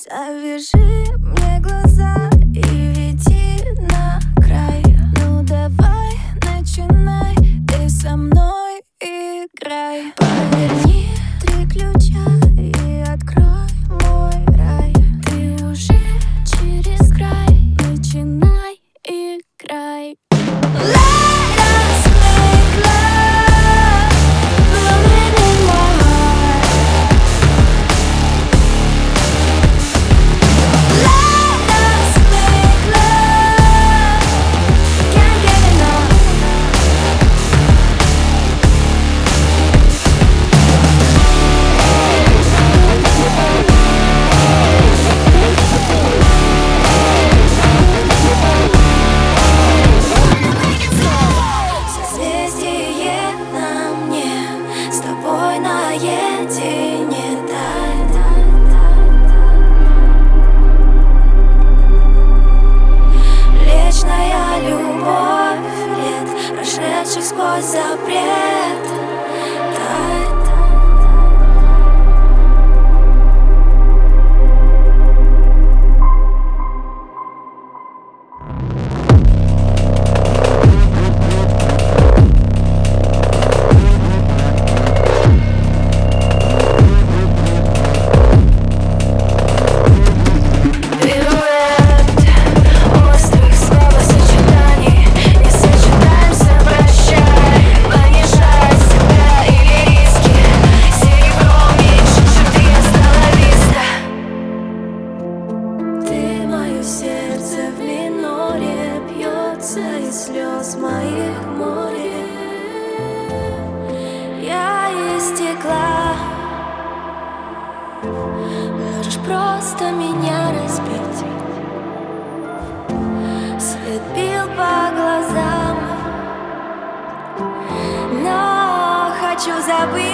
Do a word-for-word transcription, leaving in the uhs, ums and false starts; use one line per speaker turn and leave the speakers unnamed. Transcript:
Завяжи мне глаза и веди на край. Ну давай, начинай, ты со мной играй. Поверни три ключа и открой мой рай. Ты уже через край, начинай, играй. Let us make love, blooming in my heart. Let us make love, can't get enough. Созвездие на мне, с тобой наедине, дай. Вечная любовь лет, прошедших сквозь запрет, дай. Острых словосочетаний, не сочетаемся, прощай. Понижай себя или риски, серебро меньше, чем ты остановишься. Ты мое сердце в миноре, бьется из слез моих море. Я из стекла, можешь просто меня разбить. Свет бил по глазам, но хочу забыть.